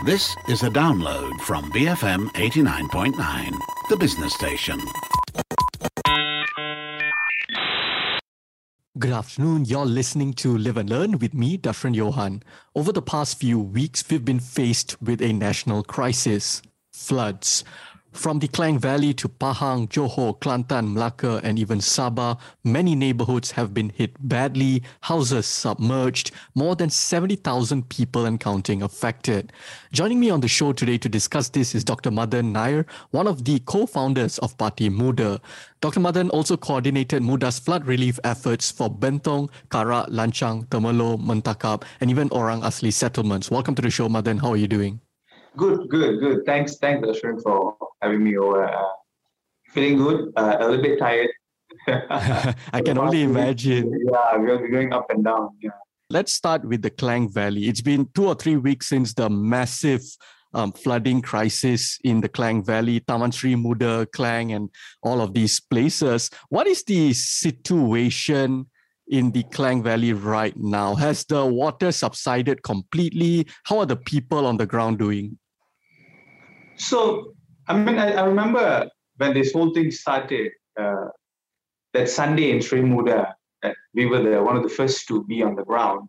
This is a download from BFM 89.9, the business station. Good afternoon. You're listening to Live and Learn with me, Dafran Johan. Over the past few weeks, we've been faced with a national crisis: floods. From the Klang Valley to Pahang, Johor, Kelantan, Melaka, and even Sabah, many neighborhoods have been hit badly, houses submerged, more than 70,000 people and counting affected. Joining me on the show today to discuss this is Dr. Madan Nair, one of the co-founders of Parti Muda. Dr. Madan also coordinated Muda's flood relief efforts for Bentong, Karak, Lanchang, Temerloh, Mentakap, and even Orang Asli settlements. Welcome to the show, Madan. How are you doing? Good. Thanks, Ashwin, for having me over. Feeling good, a little bit tired. I can only imagine. Yeah, we're going up and down. Yeah. Let's start with the Klang Valley. It's been 2 or 3 weeks since the massive flooding crisis in the Klang Valley, Taman Sri Muda, Klang, and all of these places. What is the situation in the Klang Valley right now? Has the water subsided completely? How are the people on the ground doing? So, I remember when this whole thing started, that Sunday in Sri Muda, we were one of the first to be on the ground.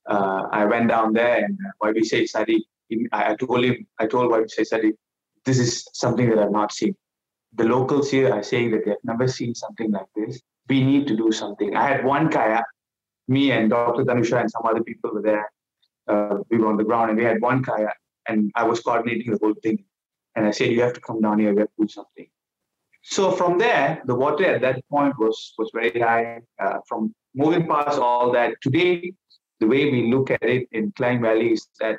I went down there and YB Sadi, I told YB Sadi, this is something that I've not seen. The locals here are saying that they've never seen something like this. We need to do something. I had one kayak, me and Dr. Tanusha and some other people were there. We were on the ground and we had one kayak and I was coordinating the whole thing. And I said, you have to come down here, we have to do something. So from there, the water at that point was very high. From moving past all that, today, the way we look at it in Klang Valley is that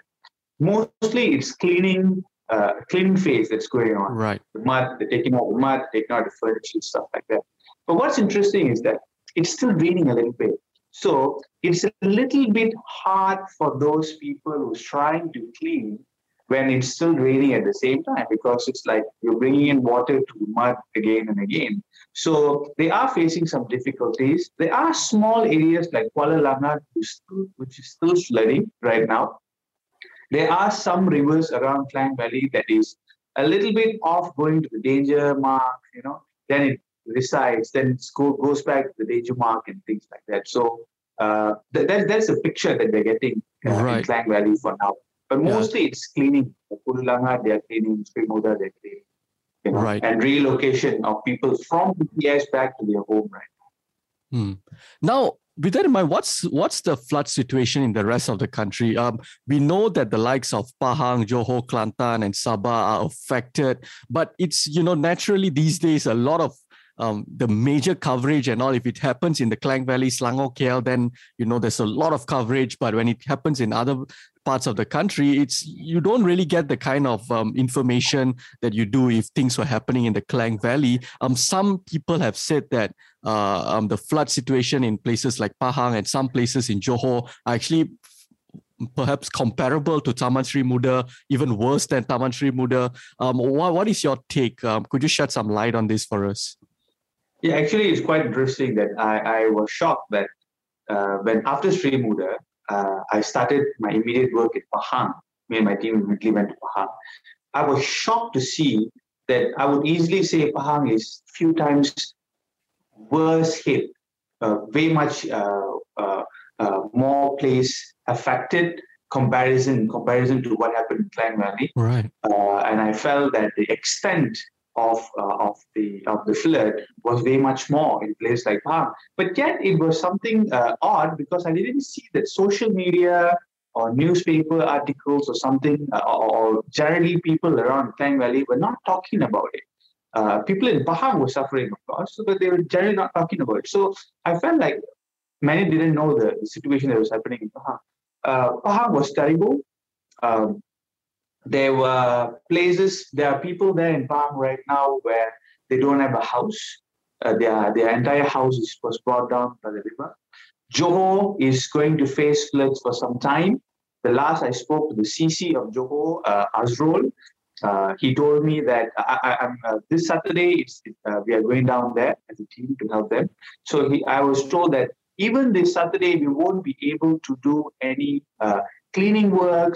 mostly it's cleaning phase that's going on. Right. The mud, they're taking out the mud, taking out the furniture, stuff like that. But what's interesting is that it's still raining a little bit. So it's a little bit hard for those people who's trying to clean when it's still raining at the same time, because it's like you're bringing in water to mud again and again. So they are facing some difficulties. There are small areas like Kuala Langat, which is still flooding right now. There are some rivers around Klang Valley that is a little bit off going to the danger mark, then it resides, then it goes back to the danger mark and things like that. So that's a picture that they're getting in Klang Valley for now. But mostly it's cleaning. Purulangat, they're cleaning. Sri Muda, they're cleaning. And relocation of people from PPS back to their home right now. Now, with that in mind, what's the flood situation in the rest of the country? We know that the likes of Pahang, Johor, Kelantan, and Sabah are affected, but it's naturally these days a lot of the major coverage and all. If it happens in the Klang Valley, Selangor, KL, then there's a lot of coverage. But when it happens in other parts of the country, you don't really get the kind of information that you do if things were happening in the Klang Valley. Some people have said that the flood situation in places like Pahang and some places in Johor are actually perhaps comparable to Taman Sri Muda, even worse than Taman Sri Muda. What is your take? Could you shed some light on this for us? Yeah, actually, it's quite interesting that I was shocked that when after Sri Muda, I started my immediate work at Pahang. Me and my team immediately went to Pahang. I was shocked to see that I would easily say Pahang is a few times worse hit, way much more place affected comparison to what happened in Klang Valley. Right. And I felt that the extent of the flood was way much more in place like Pahang. But yet it was something odd because I didn't see that social media or newspaper articles or something, or generally people around Klang Valley were not talking about it. People in Pahang were suffering, of course, but they were generally not talking about it. So I felt like many didn't know the situation that was happening in Pahang. Pahang was terrible. There are people there in Pahang right now where they don't have a house. Their entire house was brought down by the river. Johor is going to face floods for some time. The last I spoke to the CC of Johor, Azrul, he told me that this Saturday we are going down there as a team to help them. So I was told that even this Saturday we won't be able to do any cleaning works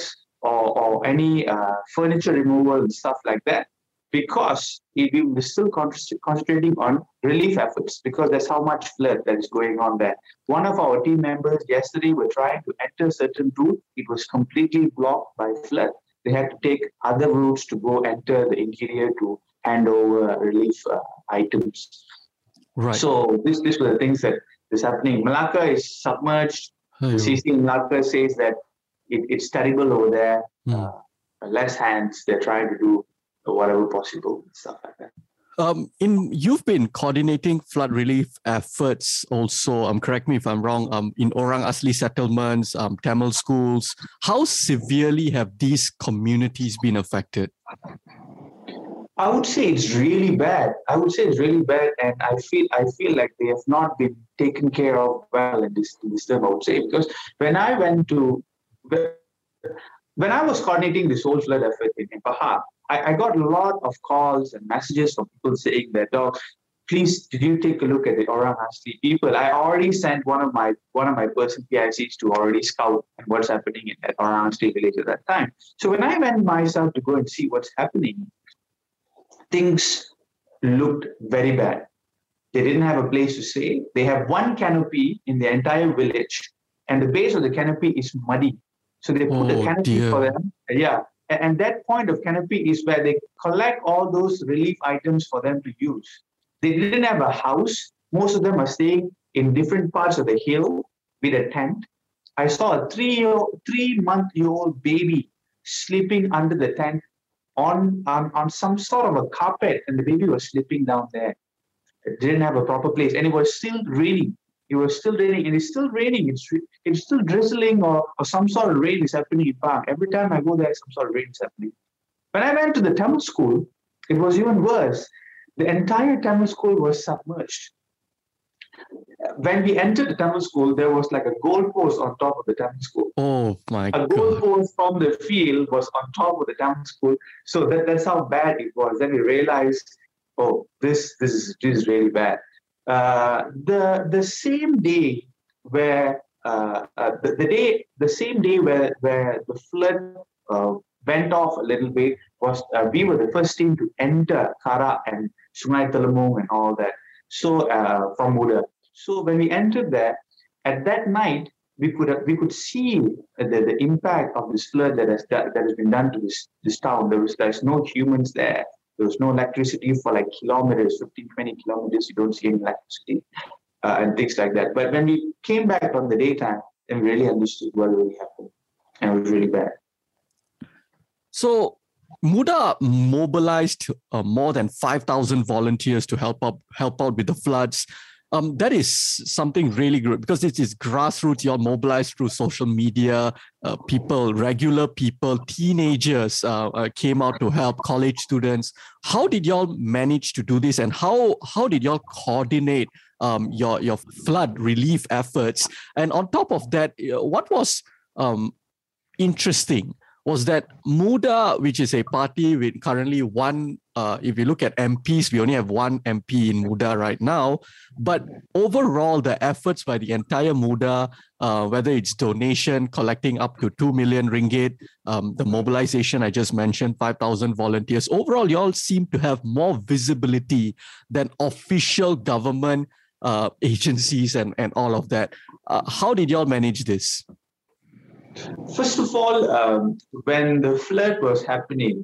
or any furniture removal and stuff like that, because we were still concentrating on relief efforts, because that's how much flood that is going on there. One of our team members yesterday were trying to enter a certain route. It was completely blocked by flood. They had to take other routes to go enter the interior to hand over relief items. Right. So these were the things that is happening. Malacca is submerged. The CC in Malacca says that it's terrible over there. Less hands. They're trying to do whatever possible, stuff like that. You've been coordinating flood relief efforts also, correct me if I'm wrong, in Orang Asli settlements, Tamil schools. How severely have these communities been affected? I would say it's really bad. And I feel like they have not been taken care of well in this term, I would say. Because when I was coordinating this whole flood effort in Pahang, I got a lot of calls and messages from people saying that, oh, please, did you take a look at the Orang Asli people? I already sent one of my person PICs to already scout and what's happening in that Orang Asli village at that time. So when I went myself to go and see what's happening, things looked very bad. They didn't have a place to stay. They have one canopy in the entire village, and the base of the canopy is muddy. So they put a canopy for them. Yeah. And that point of canopy is where they collect all those relief items for them to use. They didn't have a house. Most of them are staying in different parts of the hill with a tent. I saw a 3-month-old baby sleeping under the tent on some sort of a carpet, and the baby was sleeping down there. It didn't have a proper place, and it was still raining. And it's still raining. It's still drizzling, or some sort of rain is happening in Pahang. Every time I go there, some sort of rain is happening. When I went to the Tamil school, it was even worse. The entire Tamil school was submerged. When we entered the Tamil school, there was like a goalpost on top of the Tamil school. Oh my God. A goalpost from the field was on top of the Tamil school. So that's how bad it was. Then we realized, oh, this is really bad. The same day where the same day where the flood went off a little bit was we were the first team to enter Kara and Sungai Telemung and all that. So from Muda. So when we entered there, at that night we could see the impact of this flood that has been done to this town. There's no humans there. There was no electricity for like kilometers, 15, 20 kilometers. You don't see any electricity and things like that. But when we came back on the daytime, then we really understood what really happened. And it was really bad. So Muda mobilized more than 5,000 volunteers to help out with the floods. That is something really good, because this is grassroots. You're mobilized through social media. Regular people, teenagers came out to help, college students. How did y'all manage to do this, and how did y'all coordinate your flood relief efforts? And on top of that, what was interesting was that Muda, which is a party with currently one, if you look at MPs, we only have one MP in Muda right now. But overall, the efforts by the entire Muda, whether it's donation, collecting up to 2 million ringgit, the mobilization I just mentioned, 5,000 volunteers, overall, you all seem to have more visibility than official government agencies and all of that. How did you all manage this? First of all, when the flood was happening,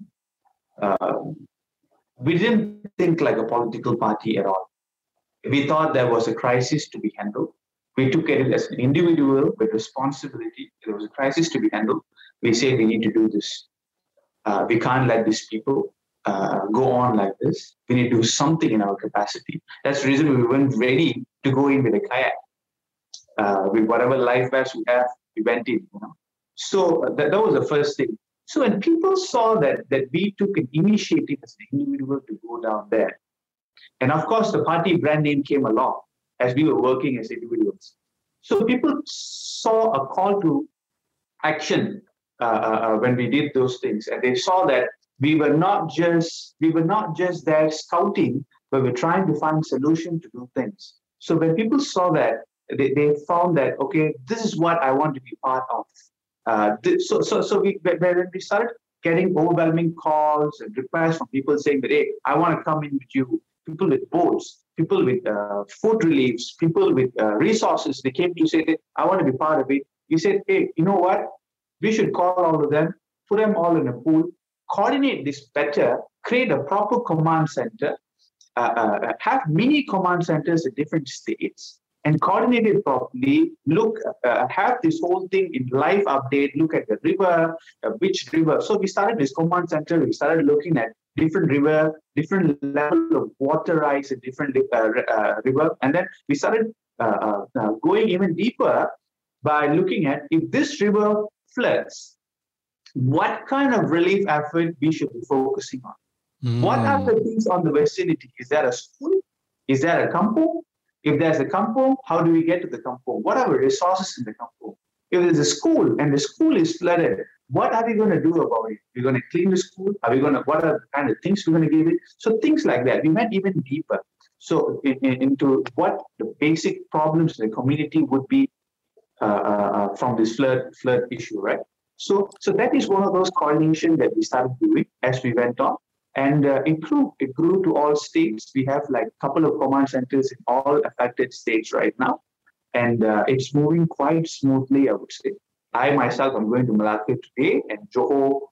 we didn't think like a political party at all. We thought there was a crisis to be handled. We took it as an individual with responsibility. There was a crisis to be handled. We said we need to do this. We can't let these people go on like this. We need to do something in our capacity. That's the reason we weren't ready to go in with a kayak. With whatever life vests we have, we went in. So that was the first thing. So when people saw that we took an initiative as an individual to go down there, and of course the party brand name came along as we were working as individuals. So people saw a call to action when we did those things, and they saw that we were not just there scouting, but we're trying to find solution to do things. So when people saw that, they found that, okay, this is what I want to be part of. When we started getting overwhelming calls and requests from people saying that, hey, I want to come in with you, people with boats, people with food reliefs, people with resources, they came to say that I want to be part of it. We said, hey, you know what? We should call all of them, put them all in a pool, coordinate this better, create a proper command center, have mini command centers in different states, and coordinate it properly, have this whole thing in live update, look at the river, which river. So we started this command center, we started looking at different river, different level of water rise in different river. And then we started going even deeper by looking at if this river floods, what kind of relief effort we should be focusing on. What are the things on the vicinity? Is there a school? Is there a kampong? If there's a kampong, how do we get to the kampong? What are the resources in the kampong? If there's a school and the school is flooded, what are we going to do about it? We're going to clean the school? What are the kind of things we're going to give it? So things like that. We went even deeper. So into what the basic problems in the community would be from this flood issue, right? So that is one of those coordination that we started doing as we went on. And it grew to all states. We have like a couple of command centers in all affected states right now. And it's moving quite smoothly, I would say. I myself am going to Malacca today and Johor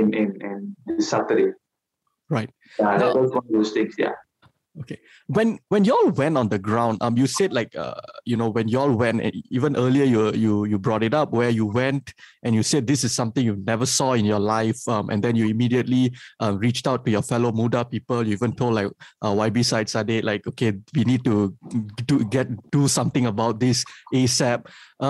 in Saturday. Right. That was one of those things, yeah. Okay. When y'all went on the ground, you said like when y'all went, even earlier you brought it up where you went and you said this is something you never saw in your life, and then you immediately reached out to your fellow Muda people. You even told like YB Syed Saddiq, like, okay, we need to do something about this ASAP.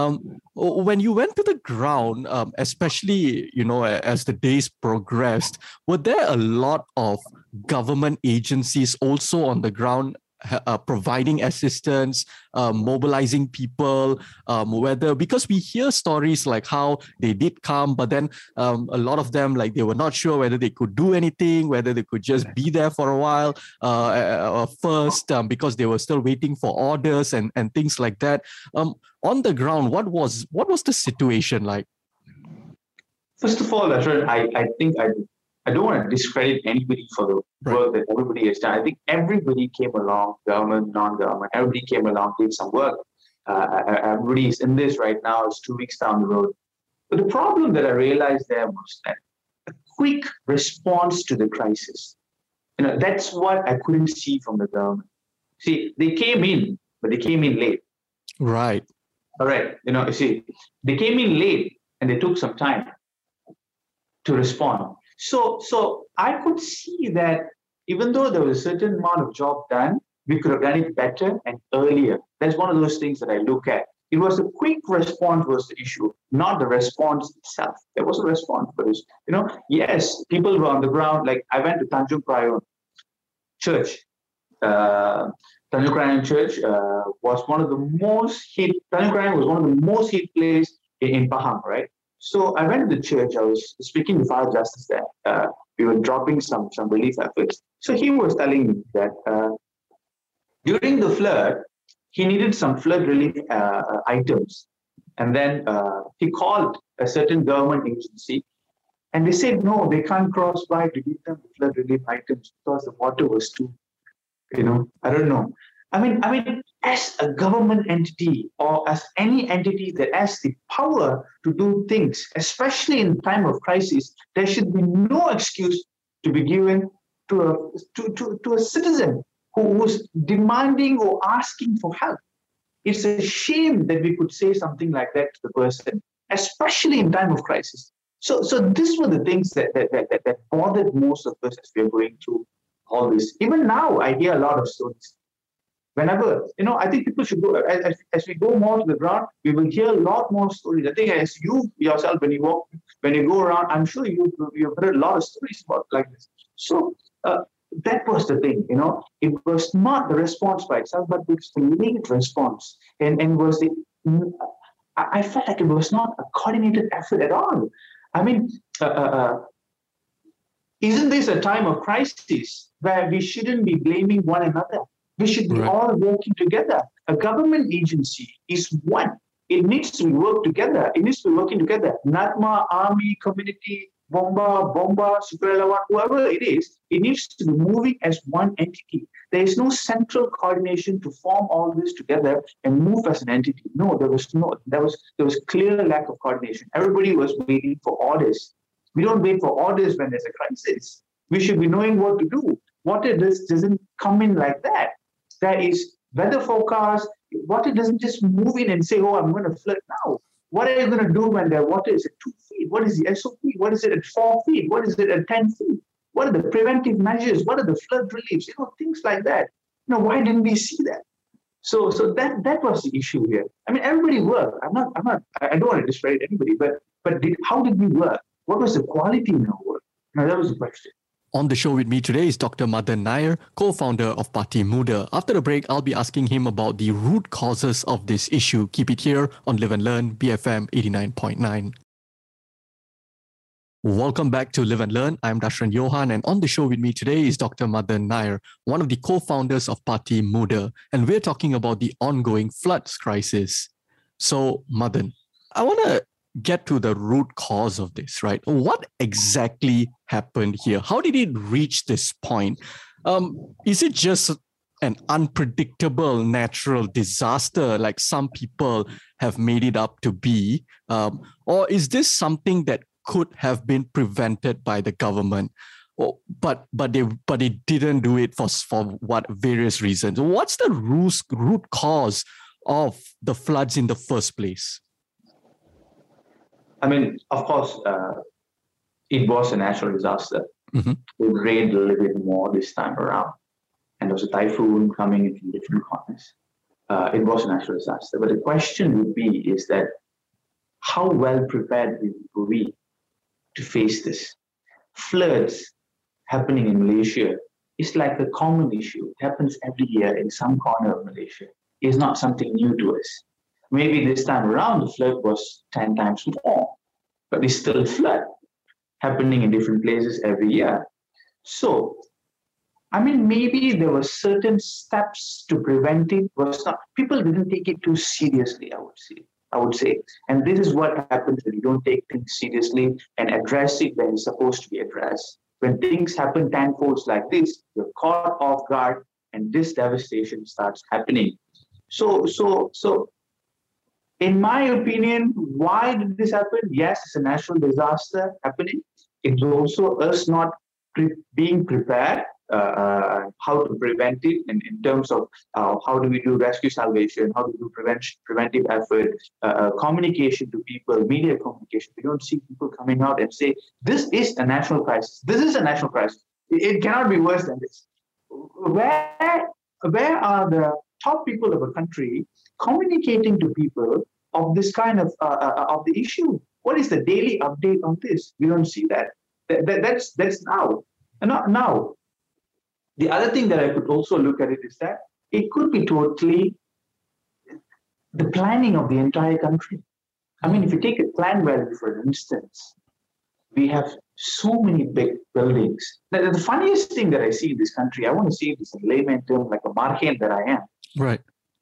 When you went to the ground, especially as the days progressed, were there a lot of government agencies also on the ground providing assistance, mobilizing people, because we hear stories like how they did come, but then a lot of them, like, they were not sure whether they could do anything, whether they could just be there for a while first, because they were still waiting for orders and things like that. On the ground, what was the situation like? First of all, I think I don't want to discredit anybody for the work that everybody has done. I think everybody came along, government, non-government, everybody came along, did some work. Everybody is in this right now. It's 2 weeks down the road. But the problem that I realized there was that a quick response to the crisis. That's what I couldn't see from the government. See, they came in, but they came in late. Right. All right. You see, they came in late and they took some time to respond. So I could see that even though there was a certain amount of job done, we could have done it better and earlier. That's one of those things that I look at. It was the quick response was the issue, not the response itself. There was a response for this. Yes, people were on the ground. Like I went to Tanjung Priok Church. Tanjung Priok Church was one of the most hit. Tanjung Priok was one of the most hit places in Pahang, right? So I went to the church. I was speaking to Father Justice there. We were dropping some relief efforts. So he was telling me that during the flood, he needed some flood relief items. And then he called a certain government agency. And they said, no, they can't cross by to give them the flood relief items because the water was too, I don't know. I mean, as a government entity or as any entity that has the power to do things, especially in time of crisis, there should be no excuse to be given to a citizen who was demanding or asking for help. It's a shame that we could say something like that to the person, especially in time of crisis. So these were the things that bothered most of us as we are going through all this. Even now, I hear a lot of stories. Whenever, I think people should go, as we go more to the ground, we will hear a lot more stories. I think as you yourself, when you go around, I'm sure you've heard a lot of stories about like this. So that was the thing, it was not the response by itself, but it was the late response. And was I felt like it was not a coordinated effort at all. I mean, isn't this a time of crisis where we shouldn't be blaming one another? We should be all working together. A government agency is one. it needs to work together. It needs to be working together. NADMA, army, community, Bomba, Sukarelawan, whoever it is, it needs to be moving as one entity. There is no central coordination to form all this together and move as an entity. No, there was clear lack of coordination. Everybody was waiting for orders. We don't wait for orders when there's a crisis. We should be knowing what to do. Water doesn't come in like that. There is weather forecast. Water doesn't just move in and say, oh, I'm going to flood now. What are you going to do when the water is at 2 feet? What is the SOP? What is it at 4 feet? What is it at 10 feet? What are the preventive measures? What are the flood reliefs? Things like that. Why didn't we see that? So that was the issue here. I mean, everybody worked. I don't want to discredit anybody, but how did we work? What was the quality in our work? That was the question. On the show with me today is Dr. Madan Nair, co-founder of Parti Muda. After the break, I'll be asking him about the root causes of this issue. Keep it here on Live and Learn, BFM 89.9. Welcome back to Live and Learn. I'm Dashran Johan, and on the show with me today is Dr. Madan Nair, one of the co-founders of Parti Muda, and we're talking about the ongoing floods crisis. So, Madan, I want to get to the root cause of this, right? What exactly happened here? How did it reach this point? Is it just an unpredictable natural disaster like some people have made it up to be? Or is this something that could have been prevented by the government? But they didn't do it for what various reasons? What's the root cause of the floods in the first place? I mean, of course, it was a natural disaster. Mm-hmm. It rained a little bit more this time around, and there was a typhoon coming in from different corners. It was a natural disaster. But the question would be is that how well prepared were we to face this? Floods happening in Malaysia is like a common issue. It happens every year in some corner of Malaysia. It's not something new to us. Maybe this time around, the flood was 10 times more, but it's still a flood happening in different places every year. So, I mean, maybe there were certain steps to prevent it. People didn't take it too seriously, I would say. And this is what happens when you don't take things seriously and address it when it's supposed to be addressed. When things happen tenfold like this, you're caught off guard and this devastation starts happening. So, in my opinion, why did this happen? Yes, it's a natural disaster happening. It's also us not being prepared, how to prevent it in terms of how do we do rescue salvation, how do we do preventive effort, communication to people, media communication. We don't see people coming out and say, this is a national crisis. This is a national crisis. It cannot be worse than this. Where are the top people of a country communicating to people of this kind of the issue? What is the daily update on this? We don't see that. That's now. Now, the other thing that I could also look at it is that it could be totally the planning of the entire country. I mean, if you take a Klang Valley, for instance, we have so many big buildings. Now, the funniest thing that I see in this country, I want to see this in layman term, like a marhen that I am. Right.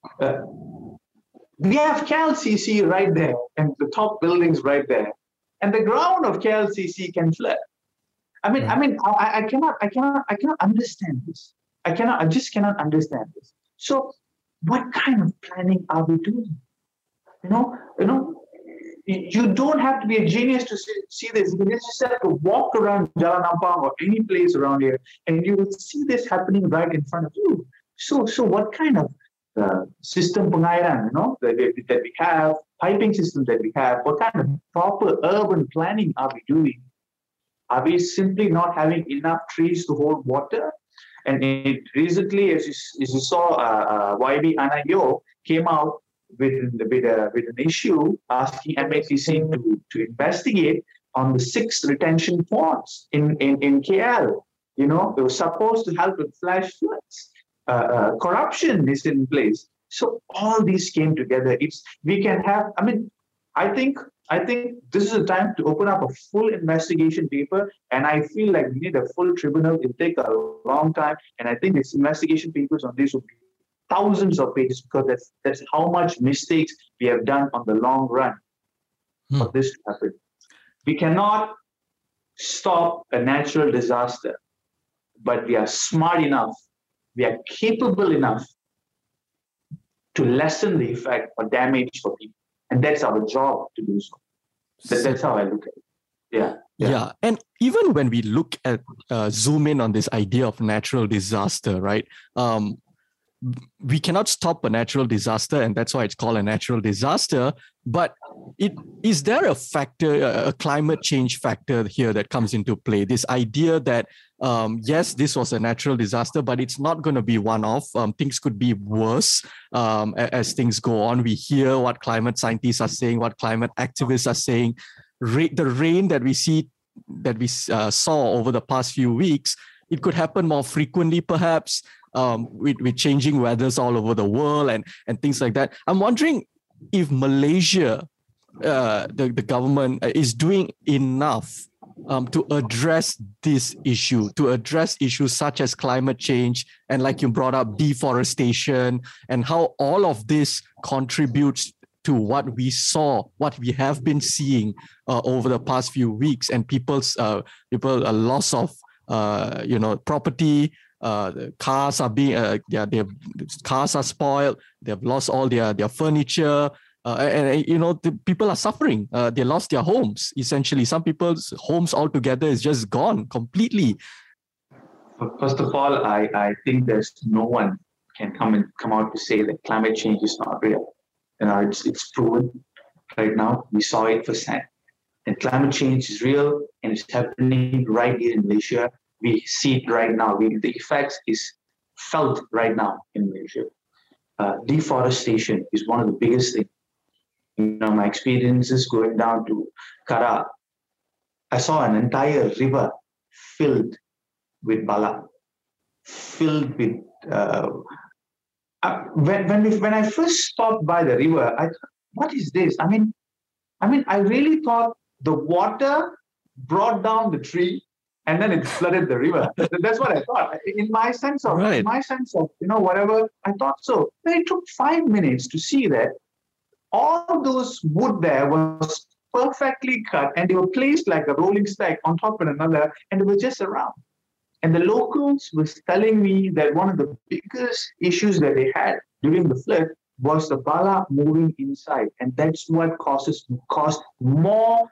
We have KLCC right there, and the top buildings right there, and the ground of KLCC can flood. I cannot understand this. I just cannot understand this. So, what kind of planning are we doing? You don't have to be a genius to see this. You just have to walk around Jalan Ampang or any place around here, and you will see this happening right in front of you. So what kind of system pengairan, that we have, piping system that we have, what kind of proper urban planning are we doing? Are we simply not having enough trees to hold water? And recently, as you saw, YB Anayo came out with an issue asking MATC to investigate on the 6 retention ponds in KL. They were supposed to help with flash floods. Corruption is in place. So all these came together. I think this is a time to open up a full investigation paper, and I feel like we need a full tribunal. It'll take a long time, and I think this investigation papers on this will be thousands of pages, because that's how much mistakes we have done on the long run for this to happen. We cannot stop a natural disaster, but we are smart enough, we are capable enough to lessen the effect or damage for people. And that's our job to do so. That's how I look at it. Yeah. And even when we look at zoom in on this idea of natural disaster, right? We cannot stop a natural disaster, and that's why it's called a natural disaster. But is there a factor, a climate change factor here that comes into play? This idea that yes, this was a natural disaster, but it's not going to be one-off. Things could be worse as things go on. We hear what climate scientists are saying, what climate activists are saying. The rain that we see, that we saw over the past few weeks, it could happen more frequently, perhaps, with changing weathers all over the world and things like that. I'm wondering if Malaysia, the government, is doing enough to address this issue, to address issues such as climate change and, like you brought up, deforestation, and how all of this contributes to what we saw, what we have been seeing over the past few weeks, and people's loss of property. Cars are being cars are spoiled. They've lost all their furniture, and the people are suffering. They lost their homes. Essentially, some people's homes altogether is just gone completely. First of all, I think there's no one can come out to say that climate change is not real. It's proven right now. We saw it firsthand. And climate change is real, and it's happening right here in Malaysia. We see it right now. The effects is felt right now in Malaysia. Deforestation is one of the biggest things. My experiences going down to Kara, I saw an entire river filled with bala, filled with. When I first stopped by the river, I thought, what is this? I mean, I really thought the water brought down the tree and then it flooded the river. That's what I thought. In my sense of, whatever, I thought so. Then it took 5 minutes to see that all those wood there was perfectly cut and they were placed like a rolling stack on top of another, and they were just around. And the locals were telling me that one of the biggest issues that they had during the flood was the bala moving inside. And that's what caused more,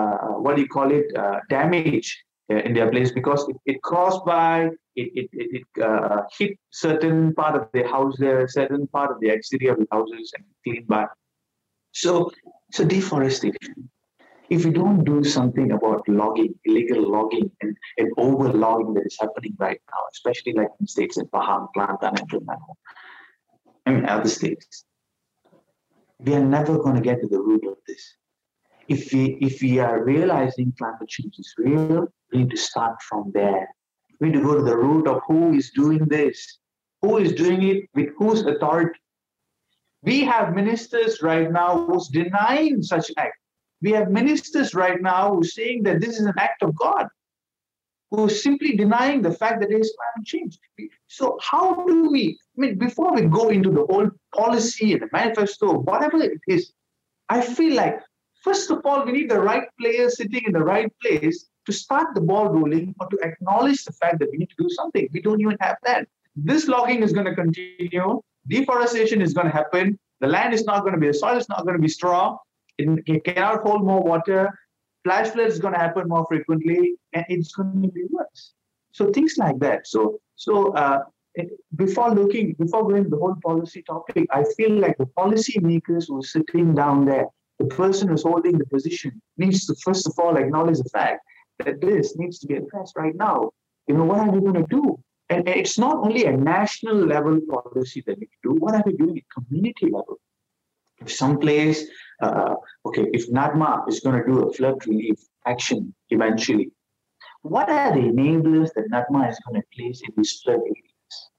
damage in their place, because it crossed by, it hit certain part of the house there, certain part of the exterior of the houses, and cleaned by. So deforestation. If we don't do something about logging, illegal logging and over-logging that is happening right now, especially like in states in Pahang, Kelantan, and Terengganu, other states, we are never going to get to the root of this. If we are realizing climate change is real, we need to start from there. We need to go to the root of who is doing this, who is doing it with whose authority. We have ministers right now who's denying such act. We have ministers right now who are saying that this is an act of God, who are simply denying the fact that there is climate change. So how do we, before we go into the whole policy and the manifesto, whatever it is, I feel like, first of all, we need the right players sitting in the right place to start the ball rolling, or to acknowledge the fact that we need to do something. We don't even have that. This logging is going to continue. Deforestation is going to happen. The land is not going to be, the soil is not going to be strong. It cannot hold more water. Flash floods is going to happen more frequently, and it's going to be worse. So things like that. So before going to the whole policy topic, I feel like the policy makers who are sitting down there, the person who's holding the position, needs to first of all acknowledge the fact that this needs to be addressed right now. What are we going to do? And it's not only a national level policy that we do. What are we doing at community level? If someplace, if NADMA is going to do a flood relief action eventually, what are the enablers that NADMA is going to place in these flood reliefs?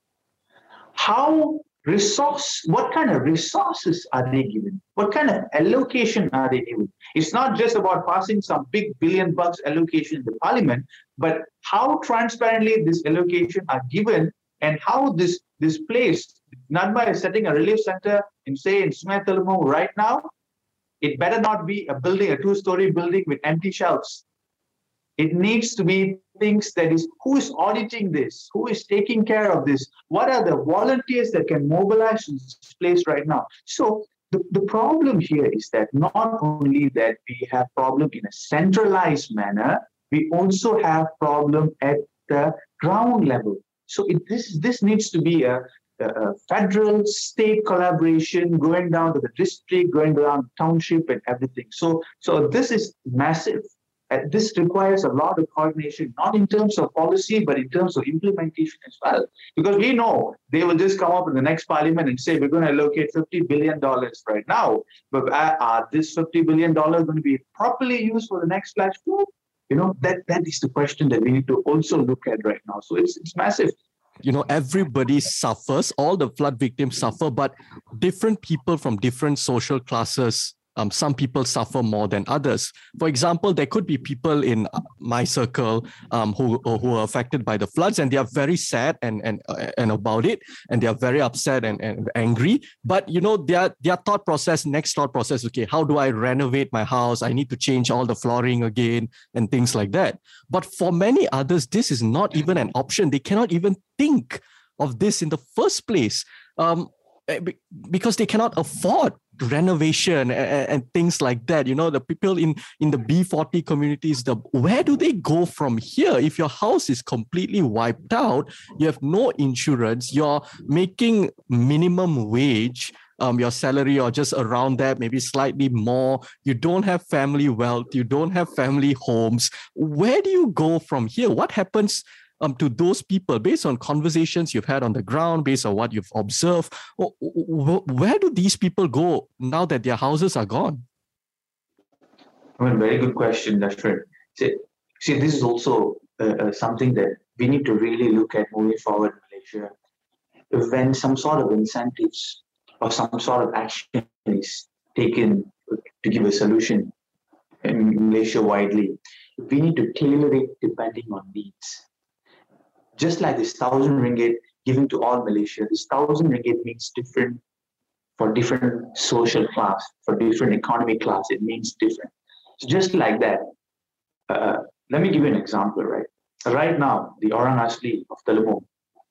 What kind of resources are they given? What kind of allocation are they given? It's not just about passing some big $1 billion allocation in the parliament, but how transparently this allocation are given and how this place, NADMA is setting a relief center in Sungai Telumong right now. It better not be a building, a 2-story building with empty shelves. It needs to be things that is, who is auditing this? Who is taking care of this? What are the volunteers that can mobilize in this place right now? So the problem here is that not only that we have problem in a centralized manner, we also have problem at the ground level. So this needs to be a federal state collaboration going down to the district, going down to township and everything. So this is massive. This requires a lot of coordination, not in terms of policy, but in terms of implementation as well. Because we know they will just come up in the next parliament and say, we're going to allocate $50 billion right now. But are this $50 billion going to be properly used for the next flash flood? That is the question that we need to also look at right now. So it's massive. Everybody suffers, all the flood victims suffer, but different people from different social classes, some people suffer more than others. For example, there could be people in my circle who are affected by the floods, and they are very sad and about it, and they are very upset and angry. But their next thought process, okay, how do I renovate my house? I need to change all the flooring again and things like that. But for many others, this is not even an option. They cannot even think of this in the first place, because they cannot afford renovation and things like that. The people in the B40 communities, where do they go from here? If your house is completely wiped out, you have no insurance, you're making minimum wage, your salary or just around that, maybe slightly more, you don't have family wealth, you don't have family homes, where do you go from here? What happens to those people, based on conversations you've had on the ground, based on what you've observed? Where do these people go now that their houses are gone? Very good question, Dashran. See, this is also something that we need to really look at moving forward in Malaysia. When some sort of incentives or some sort of action is taken to give a solution in Malaysia widely, we need to tailor it depending on needs. Just like this 1,000 ringgit given to all Malaysia, this 1,000 ringgit means different for different social class, for different economic class, it means different. So just like that, let me give you an example, right? Right now, the Orang Asli of Telumong,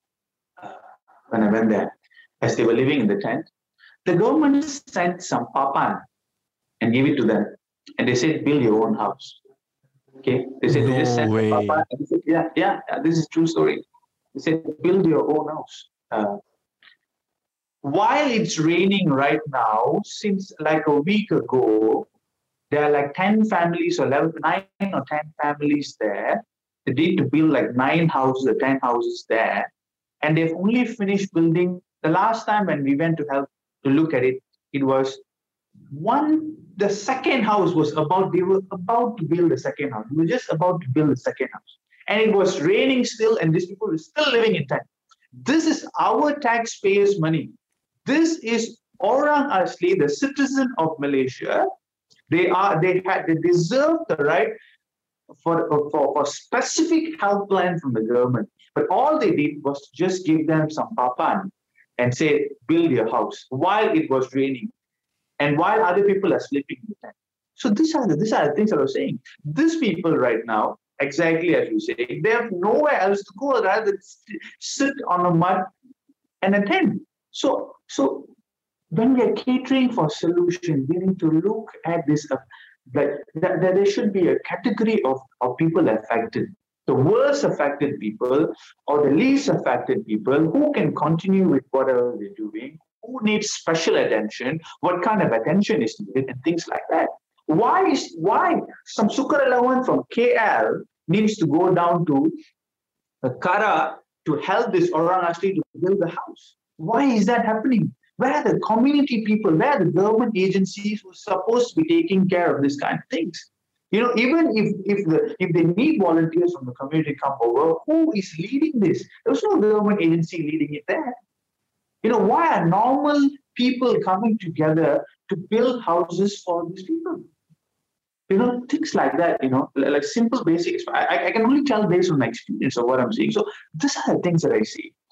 when I went there, as they were living in the tent, the government sent some papan and gave it to them. And they said, build your own house. Okay, they said they just sent the papa. And they said, yeah, this is true story. They said, build your own house. While it's raining right now, since like a week ago, there are like 10 families or 9 or 10 families there. They need to build like 9 houses or 10 houses there. And they've only finished building. The last time when we went to help to look at it, it was the second house was they were about to build the second house. We were just about to build the second house. And it was raining still, and these people were still living in tent. This is our taxpayers' money. This is Orang Asli, the citizen of Malaysia. They deserve the right for specific health plan from the government. But all they did was just give them some papan and say, build your house while it was raining. And while other people are sleeping in the tent. So these are the things I was saying. These people right now, exactly as you say, they have nowhere else to go rather than sit on a mud and a tent. So when we are catering for solution, we need to look at this, that there should be a category of people affected. The worst affected people or the least affected people who can continue with whatever they're doing, who needs special attention, what kind of attention is needed, and things like that. Why some Sukarelawan from KL needs to go down to Kara to help this Orang Asli to build the house? Why is that happening? Where are the community people? Where are the government agencies who are supposed to be taking care of this kind of things? Even if they need volunteers from the community come over, who is leading this? There's no government agency leading it there. Why are normal people coming together to build houses for these people? Things like that, like simple basics. I can only tell based on my experience of what I'm seeing. So these are the things that I see.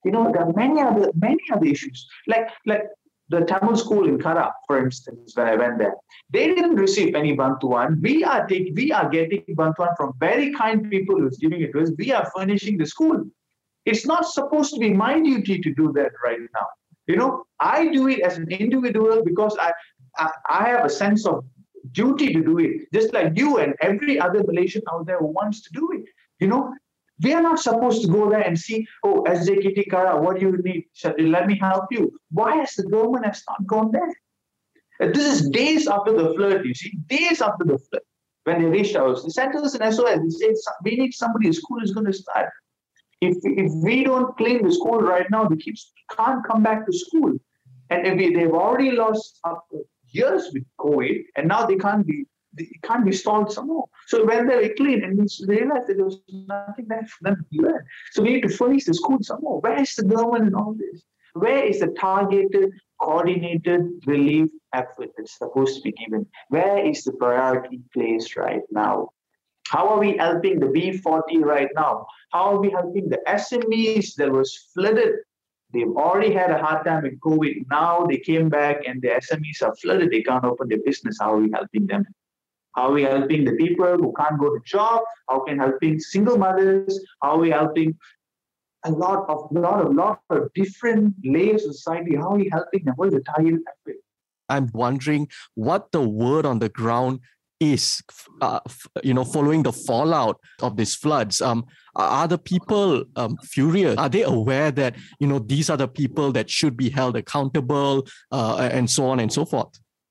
There are many other issues. Like the Tamil school in Kara, for instance, when I went there, they didn't receive any Bantuan. We are getting Bantuan from very kind people who's giving it to us. We are furnishing the school. It's not supposed to be my duty to do that right now. I do it as an individual because I have a sense of duty to do it, just like you and every other Malaysian out there who wants to do it. We are not supposed to go there and see, oh, SJKT Kara, what do you need? Let me help you. Why has the government has not gone there? And this is days after the flood, you see, days after the flood. When they reached us, they sent us an SOS. They said, we need somebody, the school is going to start. If we don't clean the school right now, the kids can't come back to school. And they've already lost years with COVID, and now they can't be stalled some more. So when they were clean, and we realized that there was nothing left for them to learn. So we need to furnish the school some more. Where is the government in all this? Where is the targeted, coordinated relief effort that's supposed to be given? Where is the priority placed right now? How are we helping the B40 right now? How are we helping the SMEs that was flooded? They've already had a hard time with COVID. Now they came back and the SMEs are flooded. They can't open their business. How are we helping them? How are we helping the people who can't go to job? How can helping single mothers? How are we helping a lot of different layers of society? How are we helping them? What is the targeted effort? I'm wondering what the word on the ground is, following the fallout of these floods. Are the people furious? Are they aware that, these are the people that should be held accountable, and so on and so forth?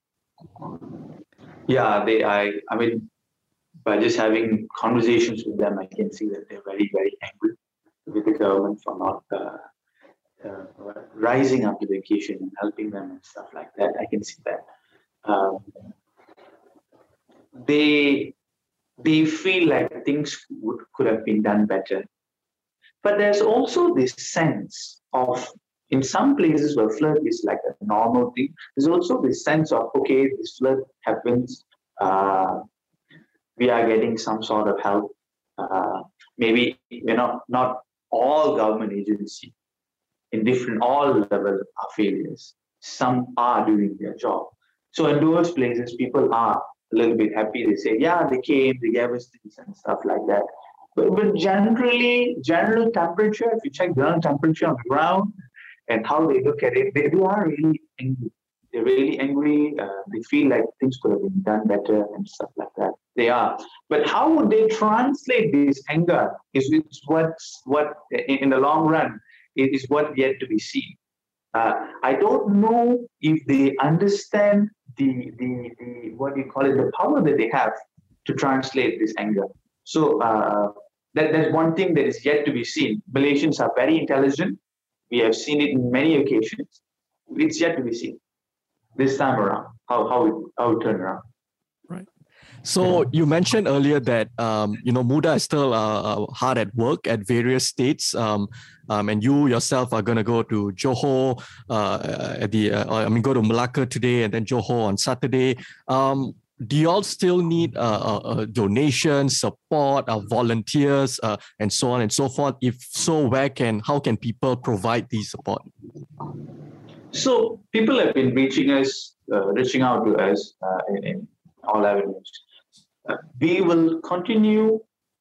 Yeah, I mean, by just having conversations with them, I can see that they're very, very angry with the government for not rising up to the occasion and helping them and stuff like that. I can see that. They feel like things could have been done better. But there's also this sense of, in some places where flood is like a normal thing, there's also this sense of, okay, this flood happens, we are getting some sort of help. Maybe, not all government agencies in all levels are failures. Some are doing their job. So in those places, people are a little bit happy. They say, yeah, they came, they gave us things and stuff like that. But general temperature, if you check general temperature on the ground and how they look at it, they are really angry. They're really angry. They feel like things could have been done better and stuff like that. They are. But how would they translate this anger is what in the long run is what yet to be seen. I don't know if they understand the the power that they have to translate this anger. So that's one thing that is yet to be seen. Malaysians are very intelligent. We have seen it in many occasions. It's yet to be seen this time around, how it turned around. Right. So you mentioned earlier that Muda is still hard at work at various states, and you yourself are going to go to Johor go to Malacca today and then Johor on Saturday. Do you all still need donations, support, volunteers, and so on and so forth? If so, how can people provide these support? So people have been reaching out to us in all avenues. We will continue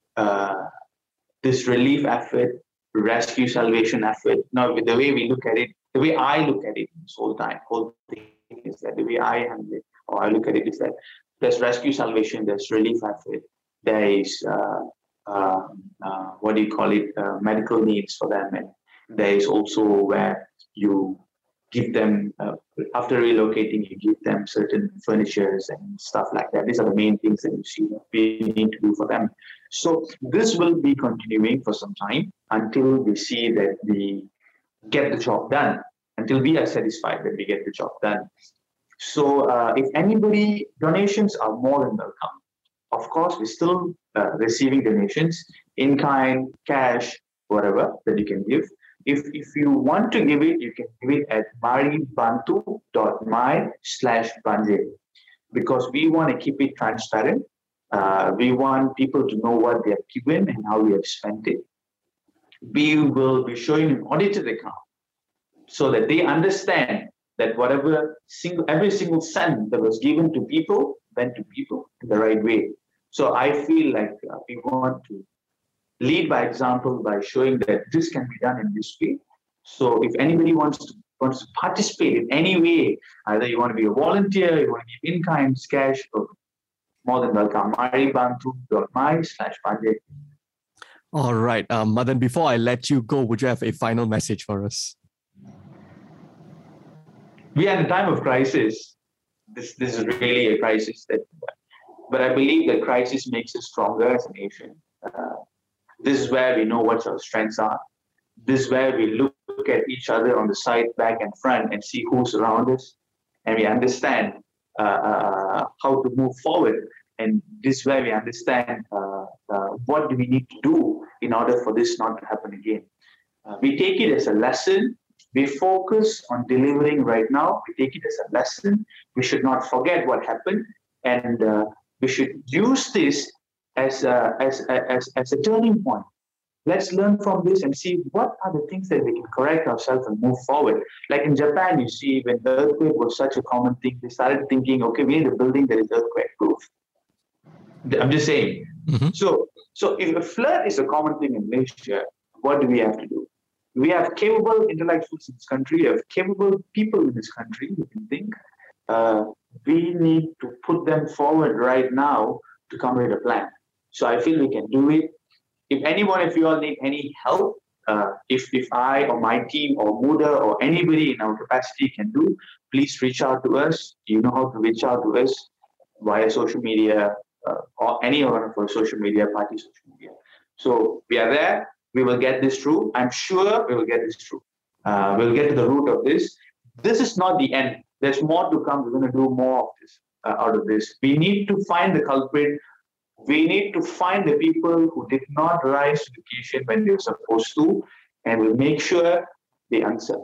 this relief effort, rescue salvation effort. Now, the way we look at it, the way I look at it this whole thing is that the way I handle it, or I look at it is that there's rescue salvation, there's relief effort, there is medical needs for them, and there is also where you give them, after relocating, you give them certain furnitures and stuff like that. These are the main things that you see we need to do for them. So this will be continuing for some time until we see that we get the job done, until we are satisfied that we get the job done. So if anybody, donations are more than welcome. Of course, we're still receiving donations in kind, cash, whatever that you can give. If you want to give it, you can give it at maribantu.my/Banjir, because we want to keep it transparent. We want people to know what they have given and how we have spent it. we will be showing an audited account so that they understand that every single cent that was given to people went to people in the right way. So I feel like we want to lead by example by showing that this can be done in this way. So if anybody wants to participate in any way, either you want to be a volunteer, you want to give in-kind cash, or more than welcome. maribantu.my/budget. All right. Madan, before I let you go, would you have a final message for us? We are in a time of crisis. This is really a crisis. But I believe that crisis makes us stronger as a nation. This is where we know what our strengths are. This is where we look at each other on the side, back, and front and see who's around us. And we understand how to move forward. And this is where we understand what do we need to do in order for this not to happen again. We take it as a lesson. We focus on delivering right now. We take it as a lesson. We should not forget what happened. And we should use this as a turning point. Let's learn from this and see what are the things that we can correct ourselves and move forward. Like in Japan, you see, when the earthquake was such a common thing, they started thinking, okay, we need a building that is earthquake-proof. I'm just saying. Mm-hmm. So if a flood is a common thing in Malaysia, what do we have to do? We have capable intellectuals in this country. We have capable people in this country who can think. We need to put them forward right now to come with a plan. So I feel we can do it. If anyone, if you all need any help, if I or my team or Muda or anybody in our capacity can do, please reach out to us. You know how to reach out to us via social media or any one of our social media, party social media. So we are there. We will get this through. I'm sure we will get this through. We'll get to the root of this. This is not the end. There's more to come. We're going to do more of this out of this. We need to find the culprit. We need to find the people who did not rise to the occasion when they were supposed to, and we'll make sure they answer.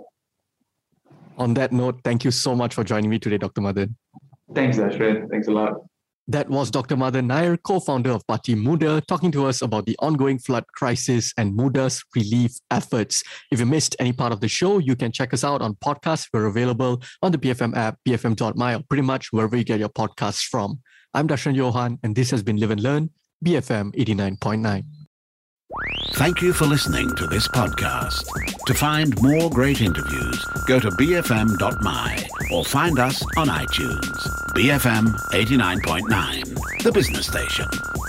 On that note, thank you so much for joining me today, Dr. Madan. Thanks, Dashrath. Thanks a lot. That was Dr. Madan Nair, co-founder of Parti Muda, talking to us about the ongoing flood crisis and Muda's relief efforts. If you missed any part of the show, you can check us out on podcasts. We're available on the BFM app, bfm.my, or pretty much wherever you get your podcasts from. I'm Darshan Johan, and this has been Live and Learn, BFM 89.9. Thank you for listening to this podcast. To find more great interviews, go to bfm.my or find us on iTunes. BFM 89.9, the business station.